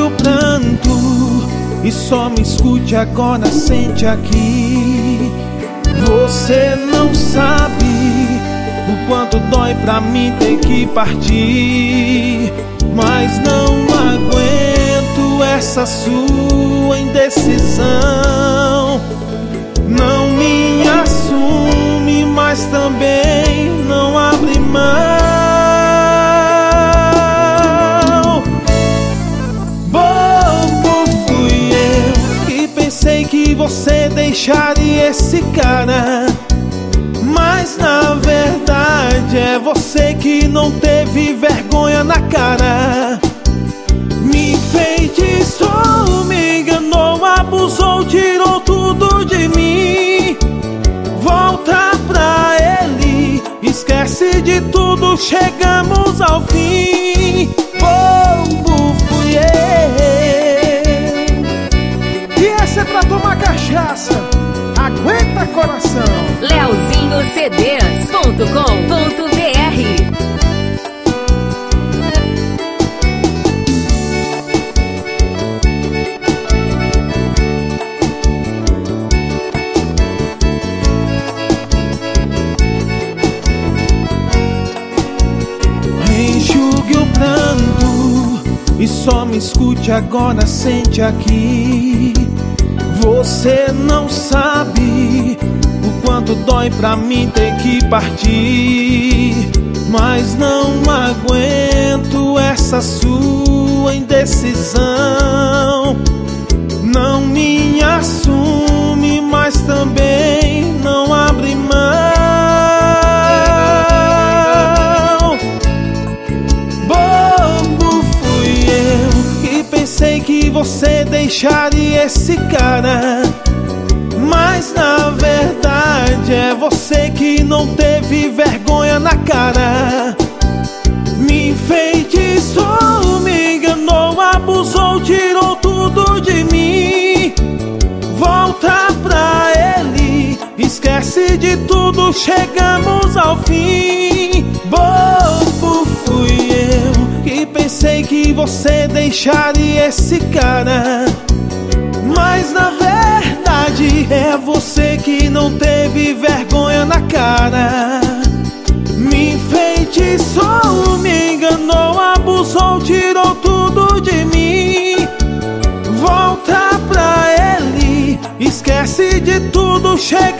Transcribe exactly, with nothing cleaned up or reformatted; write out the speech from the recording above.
o pranto e só me escute agora, sente aqui. Você não sabe o quanto dói pra mim ter que partir, mas não aguento essa sua indecisão. Não me assume, mas também não abre mão. Bobo fui eu que pensei que você deixaria esse cara, mas na verdade é você que não teve vergonha na cara. Me enfeitiçou, me enganou, abusou, tirou tudo de mim. Volta pra ele, esquece de tudo, chegamos ao fim. Bobo fui eu. E essa é pra tomar cachaça, aguenta coração. Leozinho C Ds ponto com ponto B R. Enxugue o pranto e só me escute agora, sente aqui. Você não sabe o quanto dói pra mim ter que partir, mas não aguento essa sua indecisão. Não me assume, mas também não abre mão. Bobo fui eu que pensei que você deixaria esse cara, mas na verdade é você que não teve vergonha na cara. Me enfeitiçou, me enganou, abusou, tirou tudo de mim. Volta pra ele, esquece de tudo, chegamos ao fim. Bobo fui eu que pensei que você deixaria esse cara, mas na verdade é você que não teve vergonha na cara. Me enfeitiçou, me enganou, abusou, tirou tudo de mim. Volta pra ele, esquece de tudo, chega